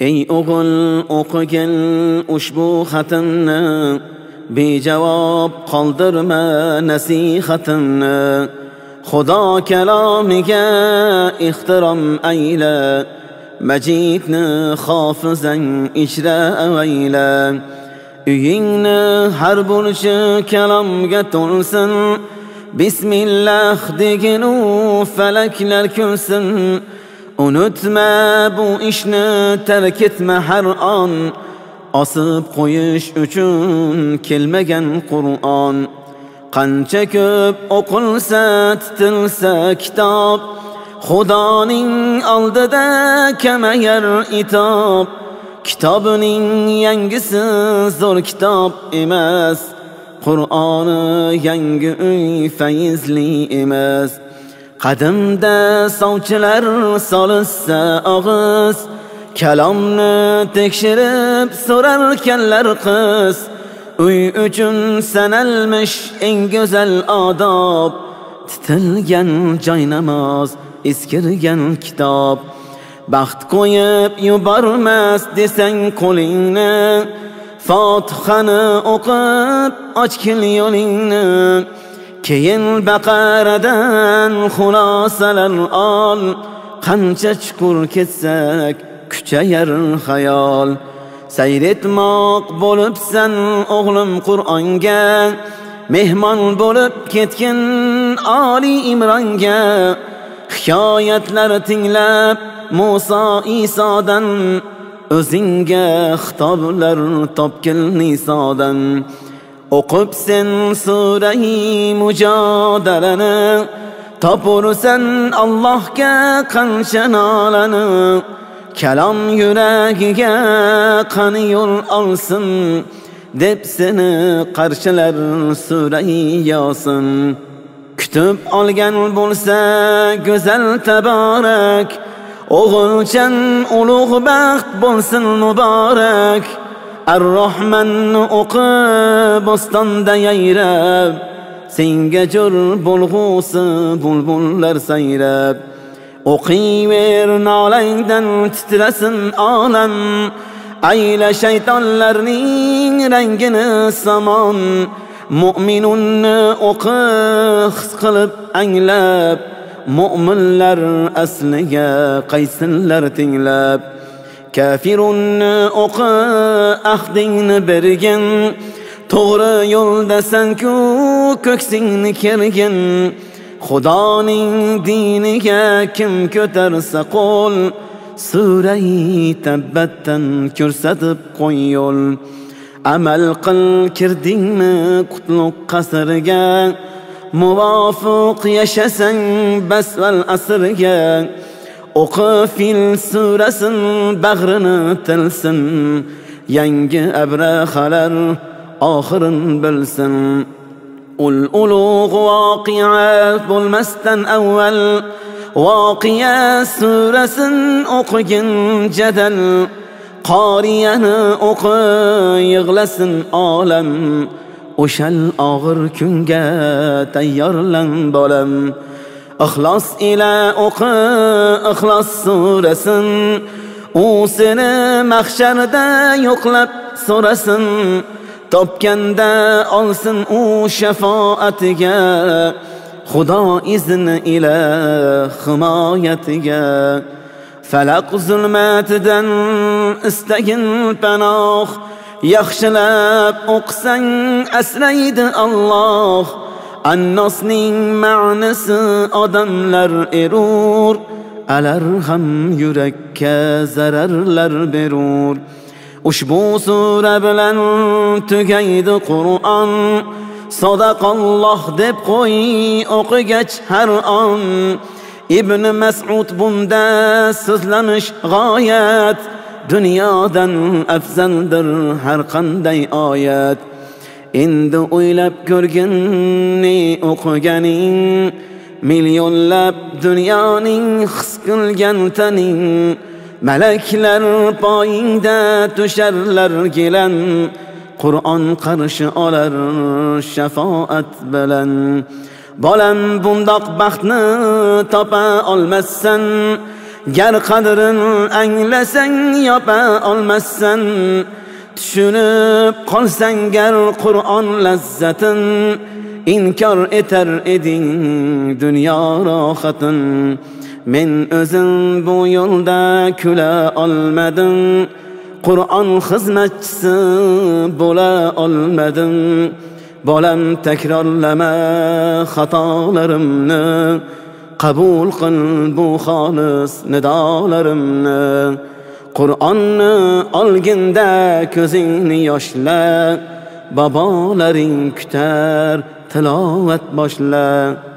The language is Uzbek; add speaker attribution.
Speaker 1: ey o'g'il o'qigin ushbu xatimni, bejavob qoldirma nasihatimni. Xudo kalomiga ehtirom ayla, Majidni hofizang ijra avayla. Uyingni har burchi kalomga to'lsin, Bismillah degin u falaklar kulsin. Unutma bu ishni, tark etma har on, Osib qo'yish uchun kelmagan Qur'on. Qancha ko'p o'qilsa, titilsa kitob, Xudoning oldida kamayar itob. Kitobning yangisi zo'r kitob emas, Qur'oni yangi uy fayzli emas. Qadimda sovchilar solishsa og'iz, Kalomni tekshirib so'rarkanlar qiz. Uy uchun sanalmish eng go'zal odob, Titilgan joy namoz, eskirgan kitob. Baxt qo'yib yubormas desang qo'lingni, Fotihani o'qib ochgil yo'lingni. Keyin Baqaradan xulosalar ol, Qancha chuqur ketsak kuchayar xayol. Sayretmoq bo'libsan o'g'lim Qur'onga, Mehmon bo'lib ketgin Oli Imronga. Hikoyatlar tinglab Musa Isodan, O'zingga xitoblar topgil Nisodan. O'qib sen sura-i Mujodalani, Topursan Allohga qancha nolani. Kalom yuragiga qani yo'l olsin, deb seni qarshilar sura-i Yosin. Kutib olgan bo'lsa go'zal taborak, O'g'ilchan ulug' baxt bo'lsin muborak. Ar-Rahmanni o'qib ostonda yayrab, Senga jo'r bo'lg'usi bulbullar sayrab. O'qiyver nolangdan titrasin olam, Ayla shaytonlarning rangini samon. Mu'minunni o'qi his qilib anglab, Mu'minlar asliga qaysinlar tinglab. Kafirunni o'qi ahdingni bergin, To'g'ri yo'ldasan-ku ko'ksingni kergin. Xudoning diniga kim ko'tarsa qo'l, Sura-i Tabbatdan ko'rsatib qo'y yo'l. Amal qil kirdingmi qutlug' qasrga, Muvofiq yashasang bas val asrga. O'qi Fil surasin bag'rini tilsin, Yangi abrahalar oxirin bilsin. Ulug' voqea bo'lmasdan avval, Voqea surasin o'qigin jadal. Qoriyani o'qi yig'lasin olam, O'shal og'ir kunga tayyorlan bolam. Ixlos ila o'qi Ixlos surasin, U seni mahsharda yo'qlab so'rasin. Topganda olsin u shafoatiga, Xudo izni ila himoyatiga. Falaq zulmatidan istagin panoh, Yaxshilab o'qsang asraydi Alloh. Annosning ma'nisi odamlar erur, Alar ham yurakka zararlar berur. Ushbu sura bilan tugaydi Qur'on, Sadaqalloh deb qo'y o'qigach har on. Ibn Mas'ud bunda so'zlanish g'oyat, Dunyodan afzaldir har qanday oyat. Endi o'ylab ko'rgin ne o'qiganing, Millionlab dunyoning his qilgan taning. Malaklar poyingda tusharlar gilan, Qur'on qarshi olar shafoat bilan. Bolam bundoq baxtni topa olmassan, Ger qadrin anglasang yopa olmassan, tushunib qolsang ger Qur'on lazzatin, inkor etar eding dunyo rohatin. Men o'zim bu yo'lda kula olmadim, Qur'on xizmatchisi bo'la olmadim. Bolam takrorlama xatolarimni, qabul qil bu xolis nidolarimni. Qur'onni olginda ko'zingni yoshla, bobolaring kutar tilovat boshla.